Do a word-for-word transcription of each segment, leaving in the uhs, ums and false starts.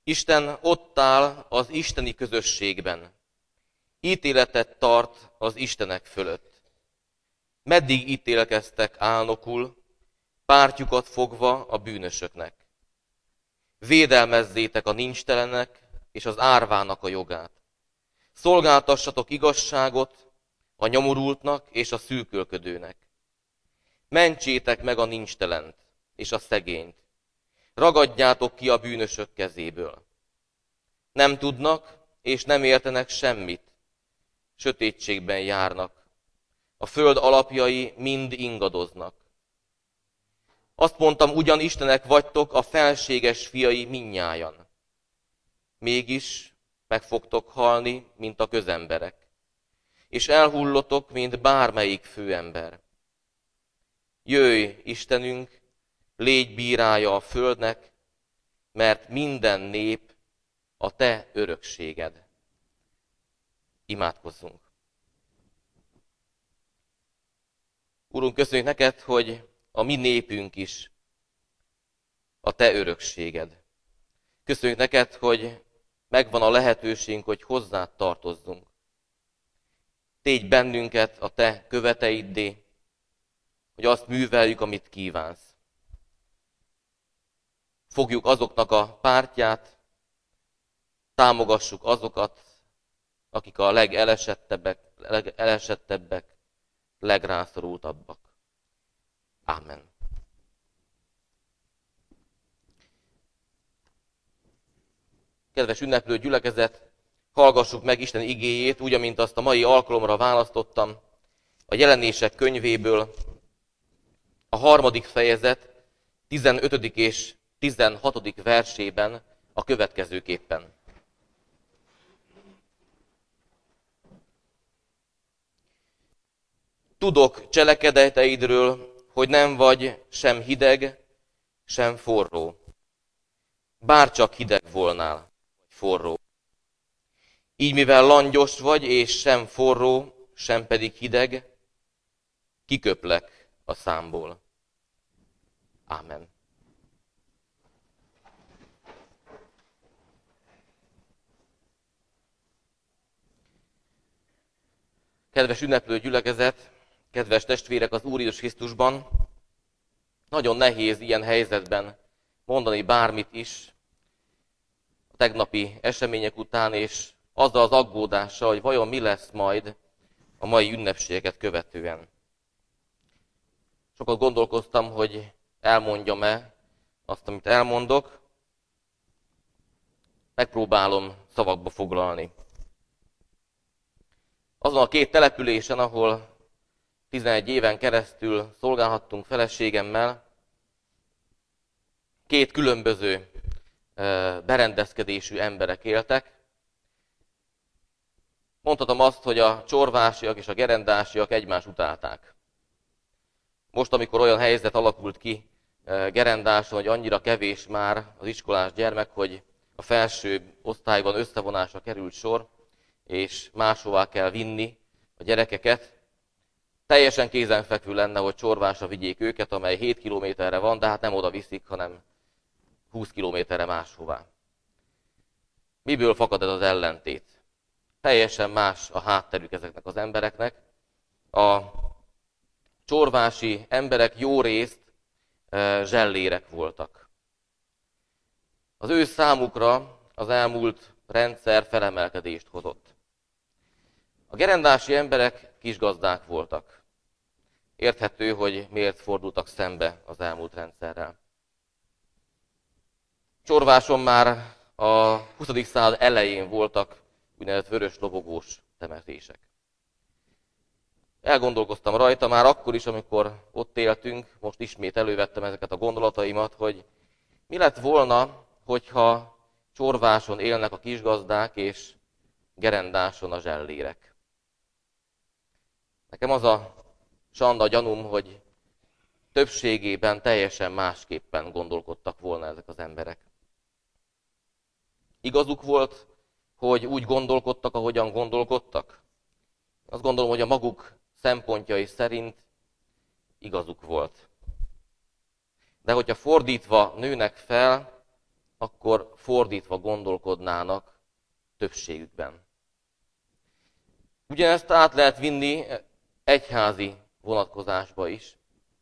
Isten ott áll az isteni közösségben. Ítéletet tart az istenek fölött. Meddig ítélkeztek álnokul, pártjukat fogva a bűnösöknek? Védelmezzétek a nincstelenek és az árvának a jogát. Szolgáltassatok igazságot a nyomorultnak és a szűkölködőnek. Mentsétek meg a nincstelent és a szegényt. Ragadjátok ki a bűnösök kezéből. Nem tudnak és nem értenek semmit. Sötétségben járnak. A föld alapjai mind ingadoznak. Azt mondtam, ugyan Istenek vagytok, a felséges fiai minnyájan. Mégis meg fogtok halni, mint a közemberek, és elhullotok, mint bármelyik főember. Jöjj, Istenünk, légy bírája a földnek, mert minden nép a te örökséged. Imádkozzunk. Urunk, köszönjük neked, hogy a mi népünk is a te örökséged. Köszönjük neked, hogy megvan a lehetőségünk, hogy hozzád tartozzunk. Tégy bennünket a te követeiddé, hogy azt műveljük, amit kívánsz. Fogjuk azoknak a pártját, támogassuk azokat, akik a legelesettebbek, legelesettebbek, legrászorultabbak. Ámen. Kedves ünneplő gyülekezet, hallgassuk meg Isten igéjét, úgy, amint azt a mai alkalomra választottam, a Jelenések könyvéből, a harmadik fejezet tizenötödik és tizenhatodik versében a következőképpen. Tudok cselekedeteidről, hogy nem vagy sem hideg, sem forró. Bárcsak hideg volnál, vagy forró. Így mivel langyos vagy, és sem forró, sem pedig hideg, kiköplek a számból. Ámen. Kedves ünneplő gyülekezet, kedves testvérek az Úr Jézus Krisztusban, nagyon nehéz ilyen helyzetben mondani bármit is a tegnapi események után, és azzal az aggódással, hogy vajon mi lesz majd a mai ünnepségeket követően. Sokat gondolkoztam, hogy elmondjam-e azt, amit elmondok. Megpróbálom szavakba foglalni. Azon a két településen, ahol tizenegy éven keresztül szolgálhattunk feleségemmel, két különböző berendezkedésű emberek éltek. Mondhatom azt, hogy a csorvásiak és a gerendásiak egymást utálták. Most, amikor olyan helyzet alakult ki Gerendáson, hogy annyira kevés már az iskolás gyermek, hogy a felső osztályban összevonásra került sor, és máshová kell vinni a gyerekeket, teljesen kézenfekvő lenne, hogy Csorvásra vigyék őket, amely hét kilométerre van, de hát nem oda viszik, hanem húsz kilométerre máshová. Miből fakad ez az ellentét? Teljesen más a hátterük ezeknek az embereknek. A csorvási emberek jó részt zsellérek voltak. Az ő számukra az elmúlt rendszer felemelkedést hozott. A gerendási emberek kisgazdák voltak. Érthető, hogy miért fordultak szembe az elmúlt rendszerrel. Csorváson már a huszadik század elején voltak úgynevezett vörös lobogós temetések. Elgondolkoztam rajta már akkor is, amikor ott éltünk, most ismét elővettem ezeket a gondolataimat, hogy mi lett volna, hogyha Csorváson élnek a kisgazdák, és Gerendáson a zsellérek. Nekem az a sanda gyanúm, hogy többségében teljesen másképpen gondolkodtak volna ezek az emberek. Igazuk volt, hogy úgy gondolkodtak, ahogyan gondolkodtak? Azt gondolom, hogy a maguk szempontjai szerint igazuk volt. De hogyha fordítva nőnek fel, akkor fordítva gondolkodnának többségükben. Ugyanezt át lehet vinni egyházi vonatkozásba is.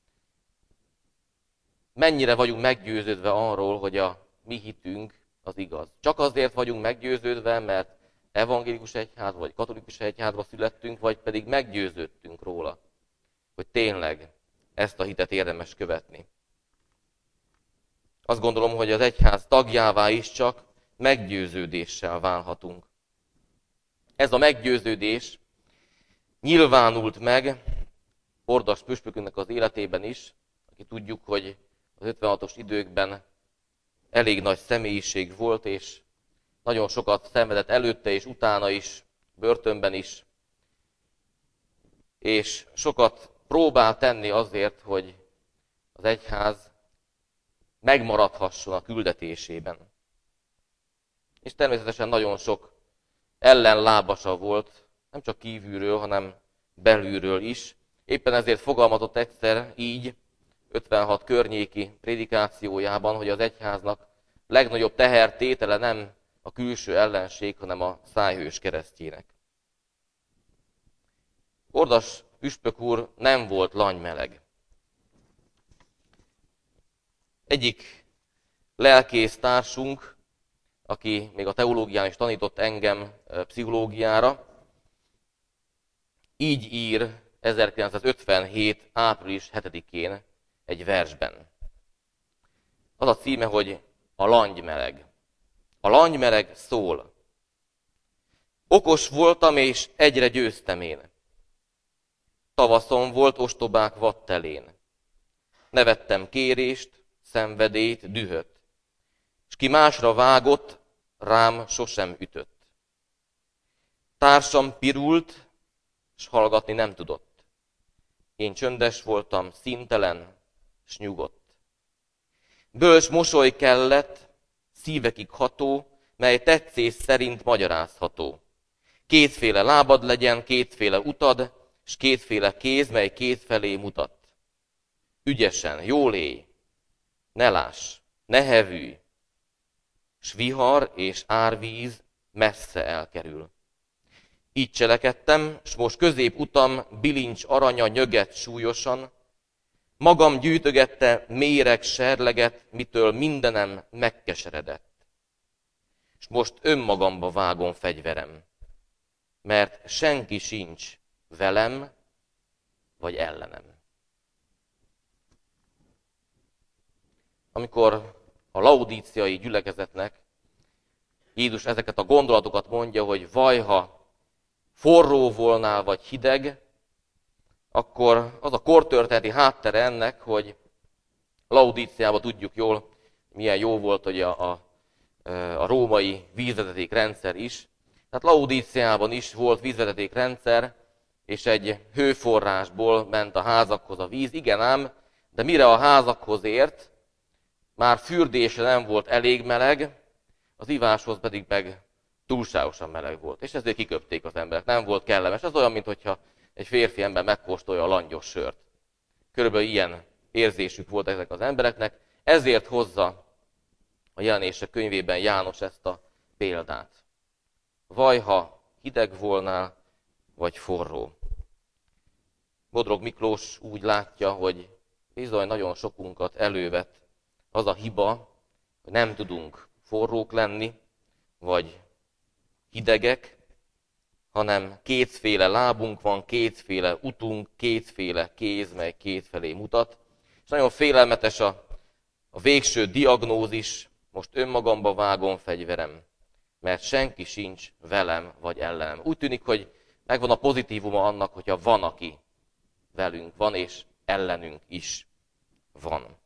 Mennyire vagyunk meggyőződve arról, hogy a mi hitünk az igaz. Csak azért vagyunk meggyőződve, mert evangélikus egyház vagy katolikus egyházba születtünk, vagy pedig meggyőződtünk róla, hogy tényleg ezt a hitet érdemes követni. Azt gondolom, hogy az egyház tagjává is csak meggyőződéssel válhatunk. Ez a meggyőződés nyilvánult meg Ordas püspökünknek az életében is, aki tudjuk, hogy az ötvenhatos időkben elég nagy személyiség volt, és nagyon sokat szenvedett előtte és utána is, börtönben is, és sokat próbál tenni azért, hogy az egyház megmaradhasson a küldetésében. És természetesen nagyon sok ellenlábasa volt, nem csak kívülről, hanem belülről is. Éppen ezért fogalmazott egyszer így, ötvenhat környéki prédikációjában, hogy az egyháznak legnagyobb tehertétele nem a külső ellenség, hanem a szájhős keresztjének. Ordas püspök úr nem volt langymeleg. Egyik lelkész társunk, aki még a teológián is tanított engem pszichológiára, így ír ezerkilencszázötvenhét. április hetedikén egy versben. Az a címe, hogy a langymeleg. A langymeleg szól. Okos voltam, és egyre győztem én. Tavaszon volt ostobák vadtelén. Nevettem kérést, szenvedélyt, dühöt. S ki másra vágott, rám sosem ütött. Társam pirult, s hallgatni nem tudott. Én csöndes voltam, színtelen, s nyugodt. Bölcs mosoly kellett, szívekig ható, mely tetszés szerint magyarázható. Kétféle lábad legyen, kétféle utad, s kétféle kéz, mely kétfelé mutat. Ügyesen, jól élj, ne láss, ne hevülj, s vihar és árvíz messze elkerül. Így cselekedtem, s most középutam bilincs aranya nyöget súlyosan, magam gyűjtögette méreg serleget, mitől mindenem megkeseredett. És most önmagamba vágom fegyverem, mert senki sincs velem vagy ellenem. Amikor a laudíciai gyülekezetnek Jézus ezeket a gondolatokat mondja, hogy vaj, ha forró volnál vagy hideg, akkor az a kortörténeti háttere ennek, hogy Laudíciában tudjuk jól, milyen jó volt hogy a, a, a római vízvezeték rendszer is. Tehát Laudíciában is volt vízvezeték rendszer, és egy hőforrásból ment a házakhoz a víz. Igen ám, de mire a házakhoz ért, már fürdésre nem volt elég meleg, az iváshoz pedig meg túlságosan meleg volt. És ezért kiköpték az emberek. Nem volt kellemes. Ez olyan, mintha egy férfi ember megkóstolja a langyos sört. Körülbelül ilyen érzésük volt ezek az embereknek. Ezért hozza a Jelenések könyvében János ezt a példát. Vaj, ha hideg volnál, vagy forró. Bodrog Miklós úgy látja, hogy bizony nagyon sokunkat elővet az a hiba, hogy nem tudunk forrók lenni, vagy hidegek, hanem kétféle lábunk van, kétféle utunk, kétféle kéz, mely kétfelé mutat. És nagyon félelmetes a, a végső diagnózis, most önmagamba vágom fegyverem, mert senki sincs velem vagy ellenem. Úgy tűnik, hogy megvan a pozitívuma annak, hogyha van, aki velünk van, és ellenünk is van.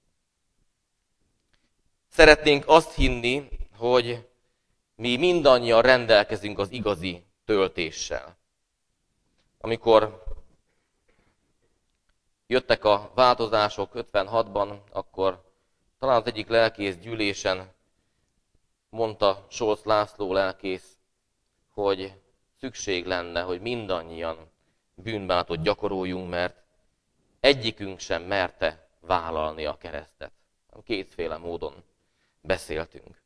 Szeretnénk azt hinni, hogy mi mindannyian rendelkezünk az igazi töltéssel. Amikor jöttek a változások ötvenhatban, akkor talán az egyik lelkész gyűlésen mondta Scholz László lelkész, hogy szükség lenne, hogy mindannyian bűnbánatot gyakoroljunk, mert egyikünk sem merte vállalni a keresztet. Kétféle módon beszéltünk.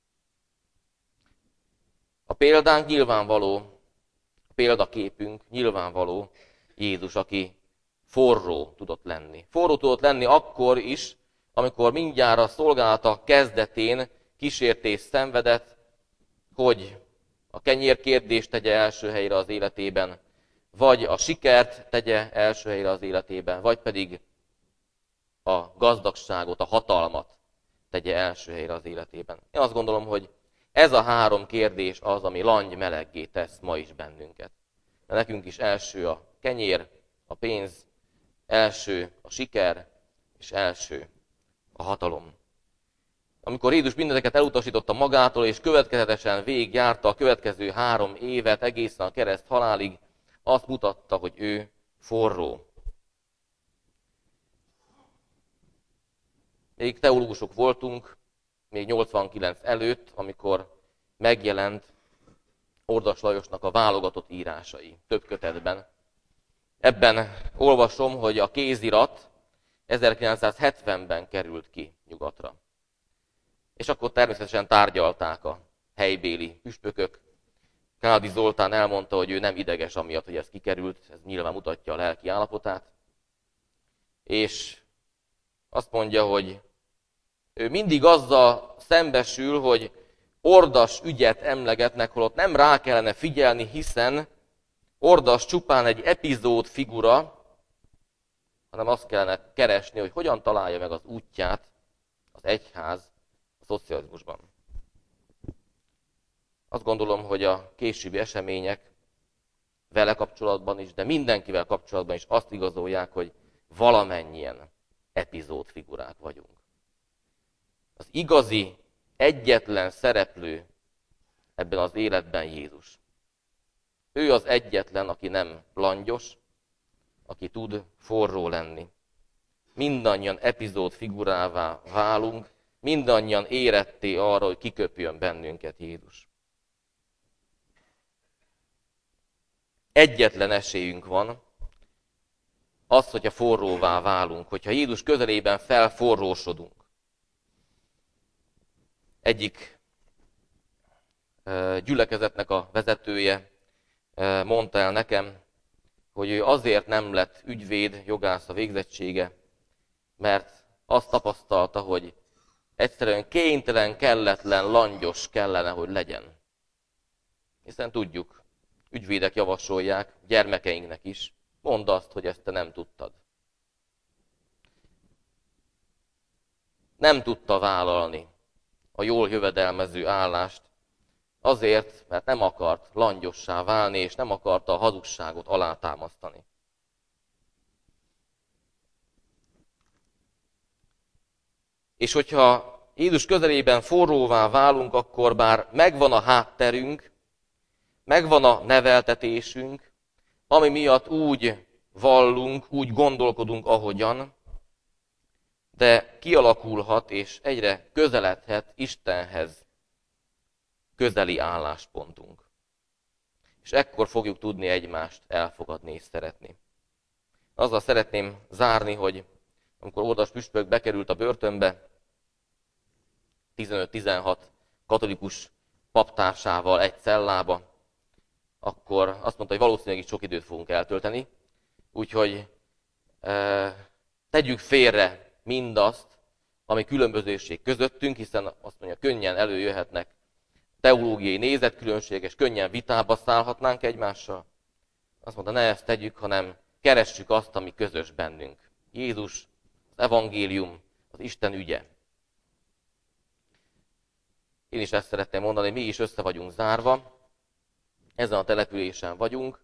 A példánk nyilvánvaló, a példaképünk nyilvánvaló Jézus, aki forró tudott lenni. Forró tudott lenni akkor is, amikor mindjárt a szolgálata kezdetén kísértést szenvedett, hogy a kenyérkérdést tegye első helyre az életében, vagy a sikert tegye első helyre az életében, vagy pedig a gazdagságot, a hatalmat tegye első helyre az életében. Én azt gondolom, hogy ez a három kérdés az, ami langy meleggé tesz ma is bennünket. De nekünk is első a kenyér, a pénz, első a siker, és első a hatalom. Amikor Jézus mindezeket elutasította magától, és következetesen végigjárta a következő három évet egészen a kereszt halálig, azt mutatta, hogy ő forró. Még teológusok voltunk, még nyolcvankilenc előtt, amikor megjelent Ordas Lajosnak a válogatott írásai, több kötetben. Ebben olvasom, hogy a kézirat ezerkilencszázhetvenben került ki nyugatra. És akkor természetesen tárgyalták a helybéli püspökök. Kádi Zoltán elmondta, hogy ő nem ideges amiatt, hogy ez kikerült, ez nyilván mutatja a lelki állapotát. És azt mondja, hogy ő mindig azzal szembesül, hogy Ordas ügyet emlegetnek, holott nem rá kellene figyelni, hiszen Ordas csupán egy epizód figura, hanem azt kellene keresni, hogy hogyan találja meg az útját az egyház a szocializmusban. Azt gondolom, hogy a későbbi események vele kapcsolatban is, de mindenkivel kapcsolatban is azt igazolják, hogy valamennyien epizódfigurák vagyunk. Az igazi, egyetlen szereplő ebben az életben Jézus. Ő az egyetlen, aki nem langyos, aki tud forró lenni. Mindannyian epizódfigurává válunk, mindannyian éretté arra, hogy kiköpjön bennünket Jézus. Egyetlen esélyünk van, az, hogyha forróvá válunk, hogyha Jézus közelében felforrósodunk. Egyik gyülekezetnek a vezetője mondta el nekem, hogy ő azért nem lett ügyvéd, jogász a végzettsége, mert azt tapasztalta, hogy egyszerűen kénytelen, kelletlen, langyos kellene, hogy legyen. Hiszen tudjuk, ügyvédek javasolják gyermekeinknek is, mondd azt, hogy ezt te nem tudtad. Nem tudta vállalni a jól jövedelmező állást, azért, mert nem akart langyossá válni, és nem akarta a hazugságot alátámasztani. És hogyha Jézus közelében forróvá válunk, akkor bár megvan a hátterünk, megvan a neveltetésünk, ami miatt úgy vallunk, úgy gondolkodunk, ahogyan, de kialakulhat és egyre közeledhet Istenhez közeli álláspontunk. És ekkor fogjuk tudni egymást elfogadni és szeretni. Azzal szeretném zárni, hogy amikor Ordas püspök bekerült a börtönbe, tizenöt-tizenhat katolikus paptársával egy cellába, akkor azt mondta, hogy valószínűleg itt sok időt fogunk eltölteni, úgyhogy e, tegyük félre mindazt, ami különbözőség közöttünk, hiszen azt mondja, könnyen előjöhetnek teológiai nézetkülönbségek, és könnyen vitába szállhatnánk egymással. Azt mondta, ne ezt tegyük, hanem keressük azt, ami közös bennünk. Jézus, az evangélium, az Isten ügye. Én is ezt szeretném mondani, mi is össze vagyunk zárva, ezen a településen vagyunk.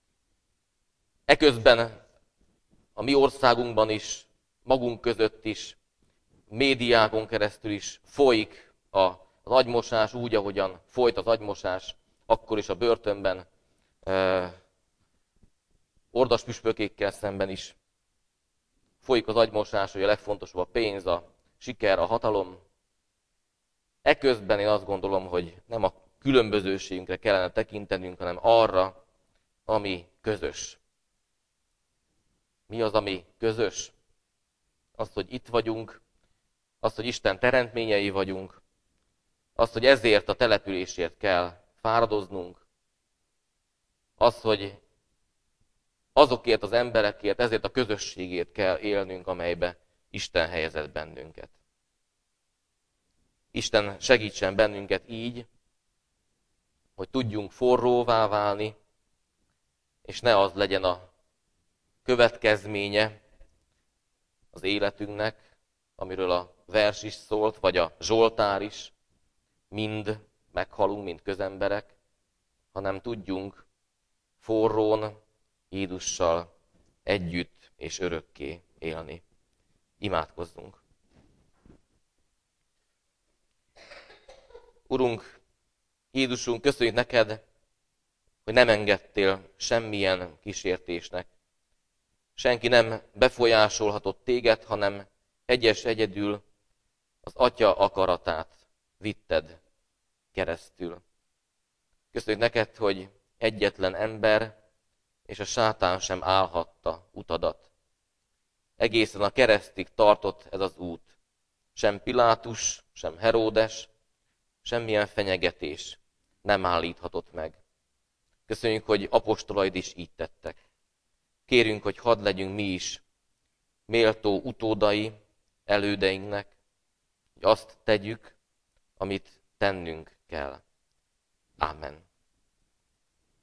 Eközben a mi országunkban is, magunk között is, médiákon keresztül is folyik az agymosás úgy, ahogyan folyt az agymosás, akkor is a börtönben, eh, Ordas püspökékkel szemben is. Folyik az agymosás, hogy a legfontosabb a pénz, a siker, a hatalom. Eközben én azt gondolom, hogy nem a különbözőségünkre kellene tekintenünk, hanem arra, ami közös. Mi az, ami közös? Az, hogy itt vagyunk, az, hogy Isten teremtményei vagyunk, azt, hogy ezért a településért kell fáradoznunk, az, hogy azokért az emberekért, ezért a közösségért kell élnünk, amelybe Isten helyezett bennünket. Isten segítsen bennünket így, hogy tudjunk forróvá válni, és ne az legyen a következménye az életünknek, amiről a vers is szólt, vagy a Zsoltár is, mind meghalunk, mint közemberek, hanem tudjunk forrón Jézussal együtt és örökké élni. Imádkozzunk! Urunk, Jézusunk, köszönjük neked, hogy nem engedtél semmilyen kísértésnek. Senki nem befolyásolhatott téged, hanem egyes egyedül az Atya akaratát vitted keresztül. Köszönjük neked, hogy egyetlen ember és a sátán sem állhatta utadat. Egészen a keresztig tartott ez az út. Sem Pilátus, sem Heródes, semmilyen fenyegetés nem állíthatott meg. Köszönjük, hogy apostolaid is így tettek. Kérünk, hogy hadd legyünk mi is méltó utódai elődeinknek, hogy azt tegyük, amit tennünk kell. Ámen.